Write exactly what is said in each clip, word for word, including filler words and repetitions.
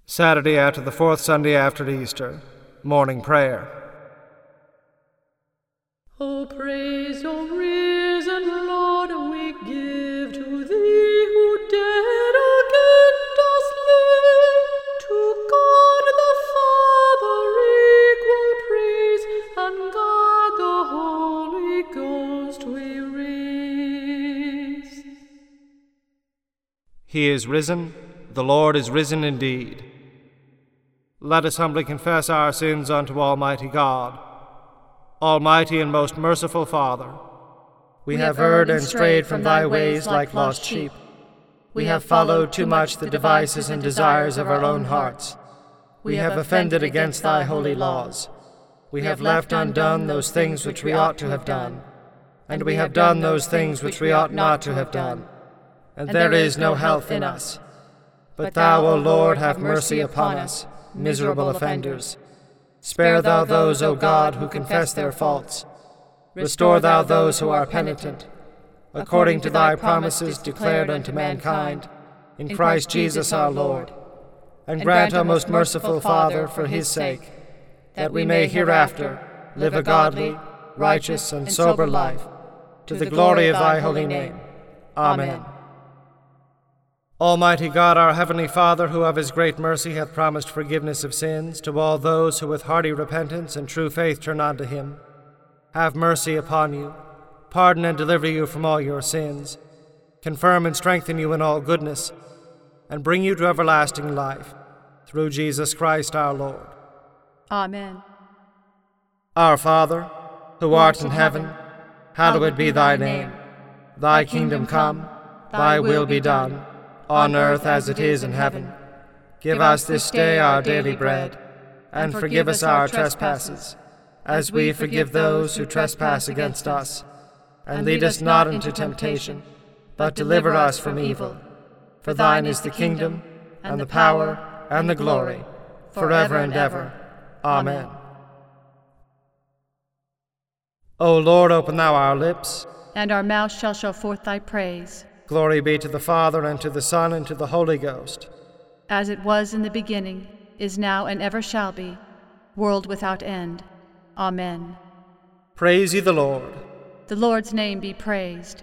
Saturday after the fourth Sunday after Easter, morning prayer. O praise, O risen Lord, we give to thee who dead again dost live. To God the Father equal praise, and God the Holy Ghost we raise. He is risen, the Lord is risen indeed. Let us humbly confess our sins unto Almighty God. Almighty and most merciful Father, we, we have erred and strayed from thy ways like lost sheep. We have followed too much the devices and desires of our own hearts. We have offended against thy holy laws. We have left undone those things which we ought to have done, and we have done those things which we ought not to have done. And there is no health in us. But thou, O Lord, have mercy upon us, miserable offenders. Spare thou those, O God, who confess their faults. Restore thou those who are penitent, according to thy promises declared unto mankind, in Christ Jesus our Lord. And grant, O most merciful Father, for his sake, that we may hereafter live a godly, righteous, and sober life, to the glory of thy holy name. Amen. Almighty God, our heavenly Father, who of his great mercy hath promised forgiveness of sins to all those who with hearty repentance and true faith turn unto him, have mercy upon you, pardon and deliver you from all your sins, confirm and strengthen you in all goodness, and bring you to everlasting life, through Jesus Christ our Lord. Amen. Our Father, who art in heaven, hallowed be thy name. Thy kingdom come, thy will be done, on earth as it is in heaven. Give us this day our daily bread, and forgive us our trespasses, as we forgive those who trespass against us. And lead us not into temptation, but deliver us from evil. For thine is the kingdom, and the power, and the glory, forever and ever. Amen. O Lord, open thou our lips, and our mouth shall show forth thy praise. Glory be to the Father, and to the Son, and to the Holy Ghost. As it was in the beginning, is now, and ever shall be, world without end. Amen. Praise ye the Lord. The Lord's name be praised.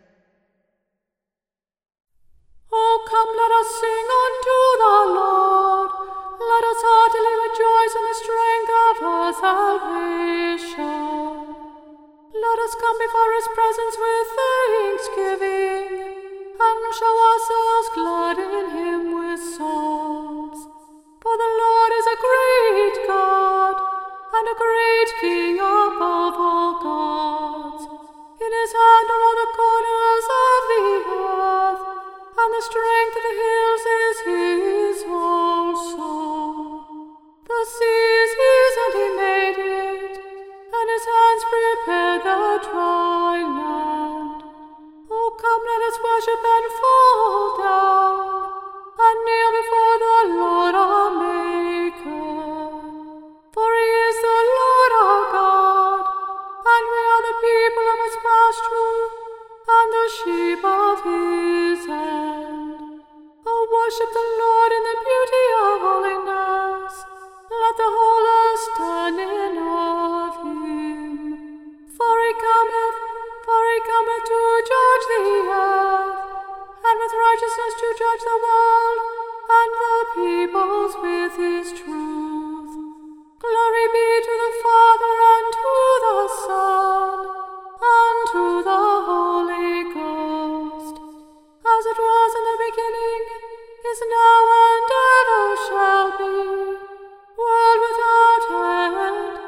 Oh, come, let us sing unto the Lord. Let us heartily rejoice in the strength of our salvation. Let us come before his presence with thanksgiving, and show ourselves glad in him with psalms. For the Lord is a great God, and a great King above all gods. In his hand are all the corners of the earth, and the strength of the hills is his also. The seas his, and he made it, and his hands prepared the dry land. Oh, come, let us worship and fall down, and kneel before the Lord our Maker. For he is the Lord our God, and we are the people of his pasture, and the sheep of his hand. Oh, worship the Lord in the beauty of holiness. Let the whole earth stand in awe of him. For he cometh, for he cometh to judge the earth, and with righteousness to judge the world, and the peoples with his truth. Glory be to the Father, and to the Son, and to the Holy Ghost, as it was in the beginning, is now, and ever shall be, world without end.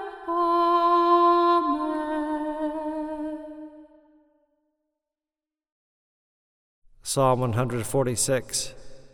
Amen. Psalm one forty-six.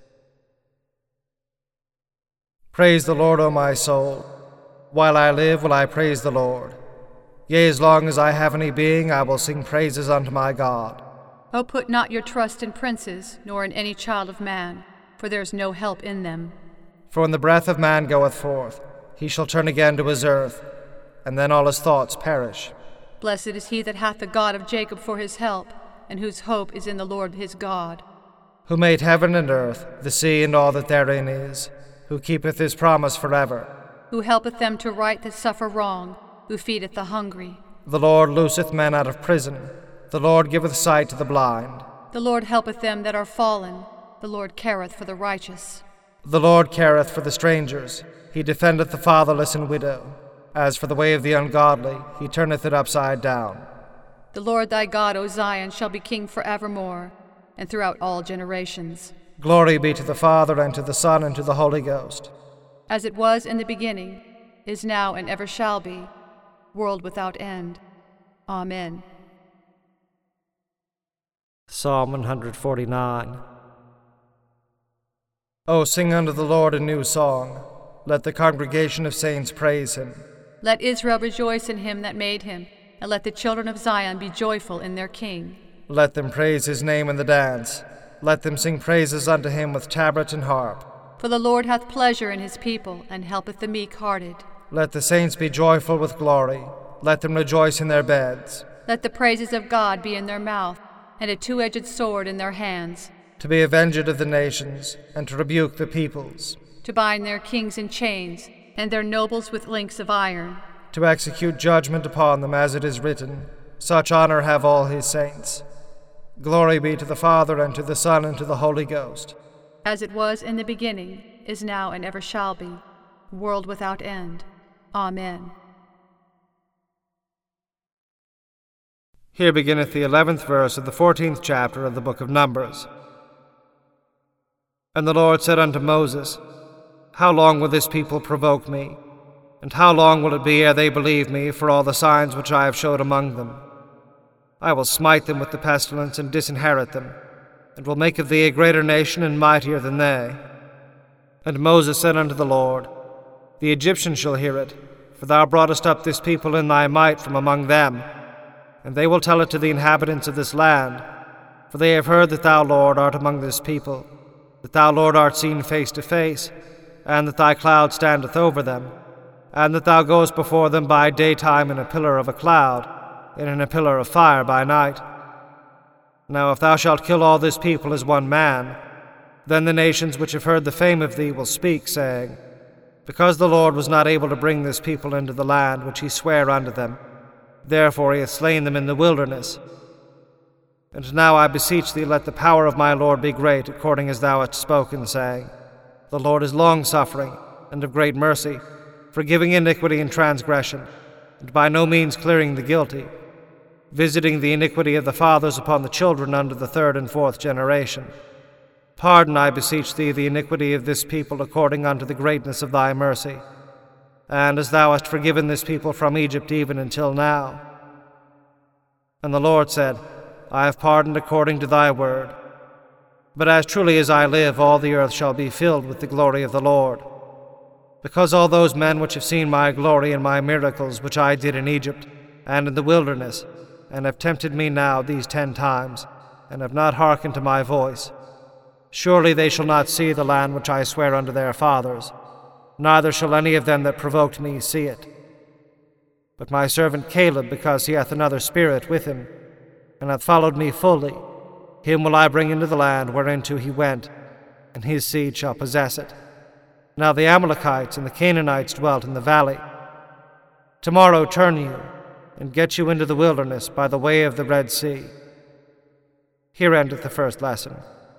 Praise the Lord, O my soul. While I live will I praise the Lord. Yea, as long as I have any being, I will sing praises unto my God. O put not your trust in princes, nor in any child of man, for there is no help in them. For when the breath of man goeth forth, he shall turn again to his earth, and then all his thoughts perish. Blessed is he that hath the God of Jacob for his help, and whose hope is in the Lord his God. Who made heaven and earth, the sea and all that therein is, who keepeth his promise forever, who helpeth them to right that suffer wrong, who feedeth the hungry. The Lord looseth men out of prison. The Lord giveth sight to the blind. The Lord helpeth them that are fallen. The Lord careth for the righteous. The Lord careth for the strangers. He defendeth the fatherless and widow. As for the way of the ungodly, he turneth it upside down. The Lord thy God, O Zion, shall be king forevermore, and throughout all generations. Glory be to the Father, and to the Son, and to the Holy Ghost. As it was in the beginning, is now, and ever shall be, world without end. Amen. Psalm one forty-nine. O sing unto the Lord a new song. Let the congregation of saints praise him. Let Israel rejoice in him that made him, and let the children of Zion be joyful in their King. Let them praise his name in the dance. Let them sing praises unto him with tabret and harp. For the Lord hath pleasure in his people, and helpeth the meek-hearted. Let the saints be joyful with glory. Let them rejoice in their beds. Let the praises of God be in their mouth, and a two-edged sword in their hands, to be avenged of the nations, and to rebuke the peoples, to bind their kings in chains, and their nobles with links of iron, to execute judgment upon them as it is written, such honor have all his saints. Glory be to the Father, and to the Son, and to the Holy Ghost. As it was in the beginning, is now, and ever shall be, world without end. Amen. Here beginneth the eleventh verse of the fourteenth chapter of the book of Numbers. And the Lord said unto Moses, How long will this people provoke me? And how long will it be ere they believe me for all the signs which I have showed among them? I will smite them with the pestilence and disinherit them, and will make of thee a greater nation and mightier than they. And Moses said unto the Lord, The Egyptians shall hear it, for thou broughtest up this people in thy might from among them, and they will tell it to the inhabitants of this land, for they have heard that thou, Lord, art among this people, that thou, Lord, art seen face to face, and that thy cloud standeth over them, and that thou goest before them by daytime in a pillar of a cloud, and in a pillar of fire by night. Now if thou shalt kill all this people as one man, then the nations which have heard the fame of thee will speak, saying, Because the Lord was not able to bring this people into the land which he sware unto them, therefore he hath slain them in the wilderness. And now I beseech thee, let the power of my Lord be great, according as thou hast spoken, saying, The Lord is long-suffering, and of great mercy, forgiving iniquity and transgression, and by no means clearing the guilty, visiting the iniquity of the fathers upon the children unto the third and fourth generation. Pardon, I beseech thee, the iniquity of this people according unto the greatness of thy mercy, and as thou hast forgiven this people from Egypt even until now. And the Lord said, I have pardoned according to thy word. But as truly as I live, all the earth shall be filled with the glory of the Lord. Because all those men which have seen my glory and my miracles which I did in Egypt and in the wilderness, and have tempted me now these ten times, and have not hearkened to my voice, surely they shall not see the land which I swear unto their fathers, neither shall any of them that provoked me see it. But my servant Caleb, because he hath another spirit with him, and hath followed me fully, him will I bring into the land whereinto he went, and his seed shall possess it. Now the Amalekites and the Canaanites dwelt in the valley. Tomorrow turn you, and get you into the wilderness by the way of the Red Sea. Here endeth the first lesson.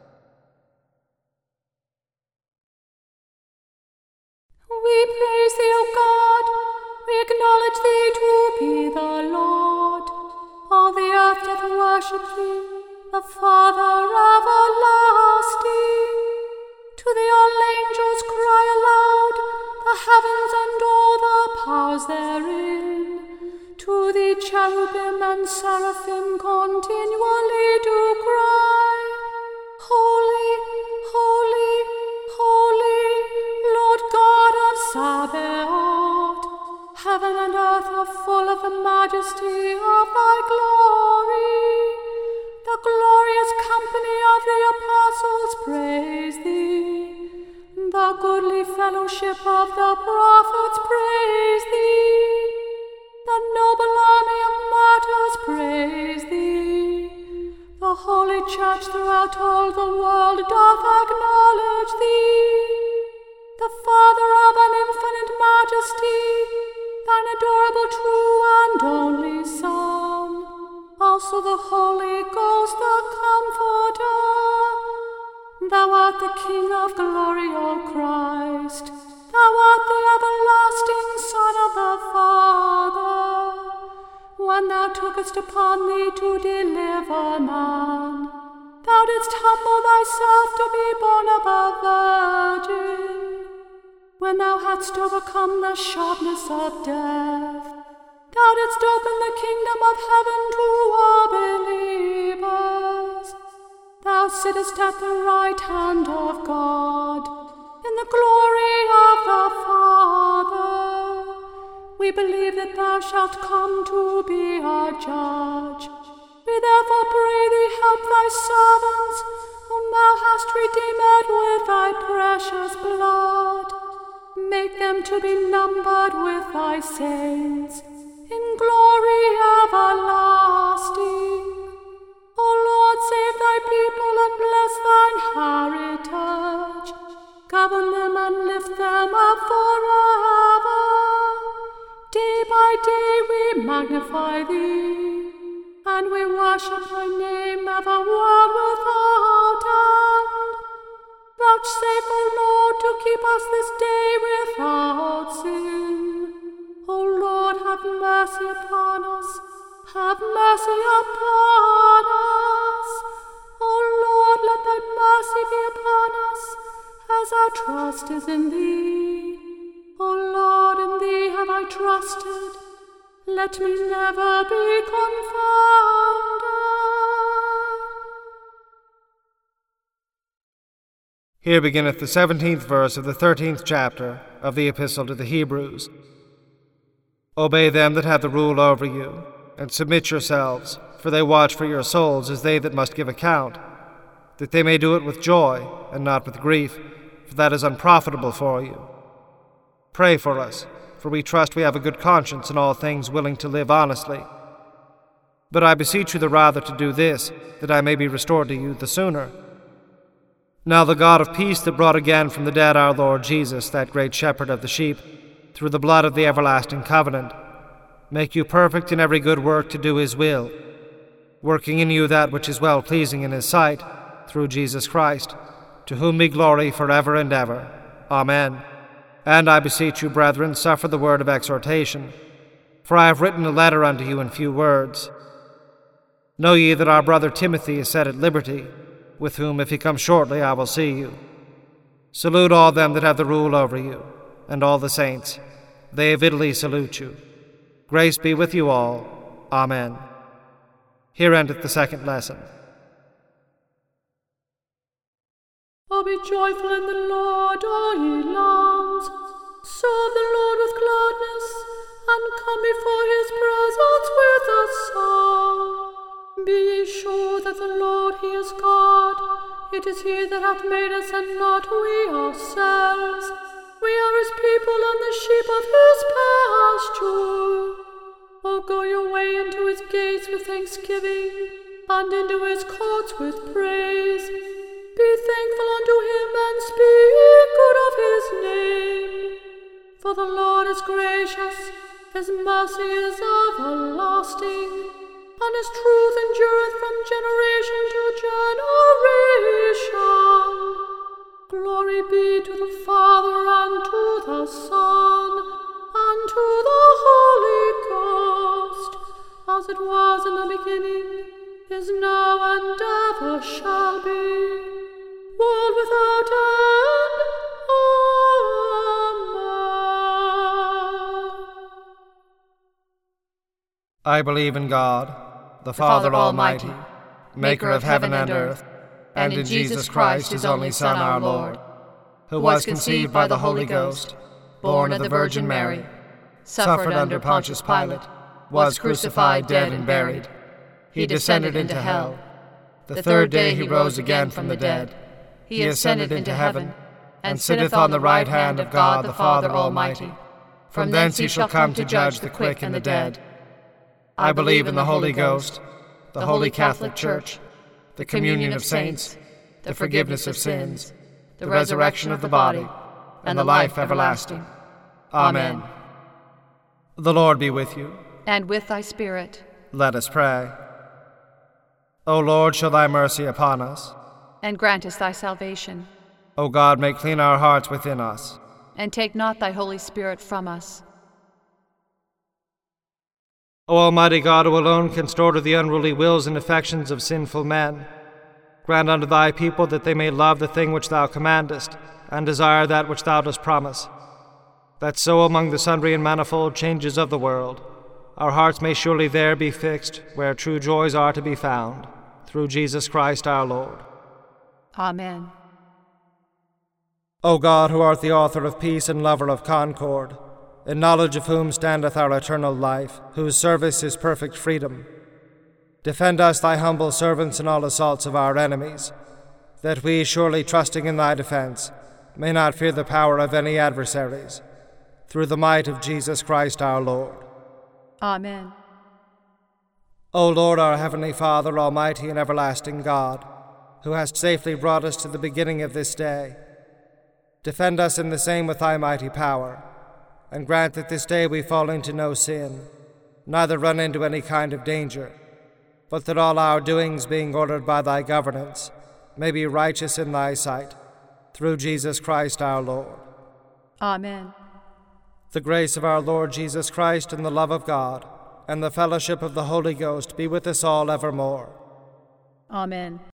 We praise thee, O God. We acknowledge thee to be the Lord. All the earth doth worship thee, the Father everlasting. To thee all angels cry aloud, the heavens and all the powers therein. To thee cherubim and seraphim continually do cry, Holy, holy, holy, Lord God of Sabaoth. Heaven and earth are full of the majesty of thy glory. The glorious company of the apostles praise thee. The goodly fellowship of the prophets praise thee. The noble army of martyrs praise thee. The holy church throughout all the world doth acknowledge thee. The majesty, thine adorable, true, and only Son, also the Holy Ghost, the Comforter. Thou art the King of glory, O Christ. Thou art the everlasting Son of the Father. When thou tookest upon thee to deliver man, thou didst humble thyself to be born of a virgin. When thou hadst overcome the sharpness of death, thou didst open the kingdom of heaven to all believers. Thou sittest at the right hand of God, in the glory of the Father. We believe that thou shalt come to be our judge. We therefore pray thee, help thy servants, whom thou hast redeemed with thy precious blood. Make them to be numbered with thy saints, in glory everlasting. O Lord, save thy people and bless thine heritage. Govern them and lift them up forever. Day by day we magnify thee, and we worship thy name ever world without end. Vouchsafe, O Lord, to keep us this day without sin. O Lord, have mercy upon us, have mercy upon us. O Lord, let thy mercy be upon us, as our trust is in thee. O Lord, in thee have I trusted. Let me never be confounded. Here beginneth the seventeenth verse of the thirteenth chapter of the Epistle to the Hebrews. Obey them that have the rule over you, and submit yourselves, for they watch for your souls as they that must give account, that they may do it with joy, and not with grief, for that is unprofitable for you. Pray for us, for we trust we have a good conscience in all things, willing to live honestly. But I beseech you the rather to do this, that I may be restored to you the sooner. Now the God of peace that brought again from the dead our Lord Jesus, that great shepherd of the sheep, through the blood of the everlasting covenant, make you perfect in every good work to do his will, working in you that which is well-pleasing in his sight, through Jesus Christ, to whom be glory forever and ever. Amen. And I beseech you, brethren, suffer the word of exhortation, for I have written a letter unto you in few words. Know ye that our brother Timothy is set at liberty, with whom, if he come shortly, I will see you. Salute all them that have the rule over you, and all the saints. They of Italy salute you. Grace be with you all. Amen. Here endeth the second lesson. O be joyful in the Lord, all ye lands. Serve the Lord with gladness, and come before his presence with a song. Be ye sure that the Lord, he is God. It is he that hath made us, and not we ourselves. We are his people, and the sheep of his pasture. O go your way into his gates with thanksgiving, and into his courts with praise. Be thankful unto him, and speak good of his name. For the Lord is gracious, his mercy is everlasting, and his truth endureth from generation to generation. Glory be to the Father, and to the Son, and to the Holy Ghost, as it was in the beginning, is now, and ever shall be, world without end. Amen. I believe in God, the, the Father, Father Almighty, Almighty, maker of heaven and earth, and in Jesus Christ, his only Son, our Lord, who was conceived by the Holy Ghost, born of the Virgin Mary, suffered under Pontius Pilate, was crucified, dead, and buried. He descended into hell. The third day he rose again from the dead. He ascended into heaven, and sitteth on the right hand of God the Father Almighty. From thence he shall come to judge the quick and the dead. I believe in the Holy Ghost, the Holy Catholic Church, the communion of saints, the forgiveness of sins, the resurrection of the body, and the life everlasting. Amen. Amen. The Lord be with you. And with thy spirit. Let us pray. O Lord, show thy mercy upon us. And grant us thy salvation. O God, make clean our hearts within us. And take not thy Holy Spirit from us. O Almighty God, who alone canst order the unruly wills and affections of sinful men, grant unto thy people that they may love the thing which thou commandest, and desire that which thou dost promise, that so among the sundry and manifold changes of the world, our hearts may surely there be fixed where true joys are to be found, through Jesus Christ our Lord. Amen. O God, who art the author of peace and lover of concord, in knowledge of whom standeth our eternal life, whose service is perfect freedom, defend us, thy humble servants, in all assaults of our enemies, that we, surely trusting in thy defense, may not fear the power of any adversaries, through the might of Jesus Christ our Lord. Amen. O Lord, our heavenly Father, almighty and everlasting God, who hast safely brought us to the beginning of this day, defend us in the same with thy mighty power, and grant that this day we fall into no sin, neither run into any kind of danger, but that all our doings, being ordered by thy governance, may be righteous in thy sight, through Jesus Christ our Lord. Amen. The grace of our Lord Jesus Christ, and the love of God, and the fellowship of the Holy Ghost be with us all evermore. Amen.